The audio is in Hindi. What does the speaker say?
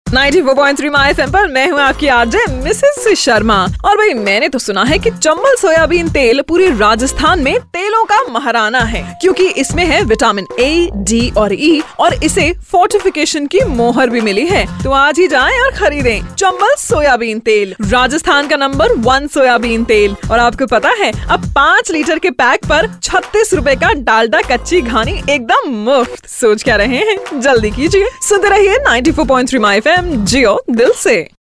94.3 माय एफएम पर मैं हूँ आपकी आरजे मिसेस शर्मा। और भाई मैंने तो सुना है कि चंबल सोयाबीन तेल पूरे राजस्थान में तेलों का महाराना है, क्योंकि इसमें है विटामिन ए, डी और ई और इसे फोर्टिफिकेशन की मोहर भी मिली है। तो आज ही जाएं और खरीदें चंबल सोयाबीन तेल, राजस्थान का नंबर 1 सोयाबीन तेल। और आपको पता है अब 5 लीटर के पैक पर 36 रुपए का डालडा कच्ची घानी एकदम मुफ्त। सोच क्या रहे हैं, जल्दी कीजिए, सुनते रहिए 94.3 माय एफएम, जियो दिल से।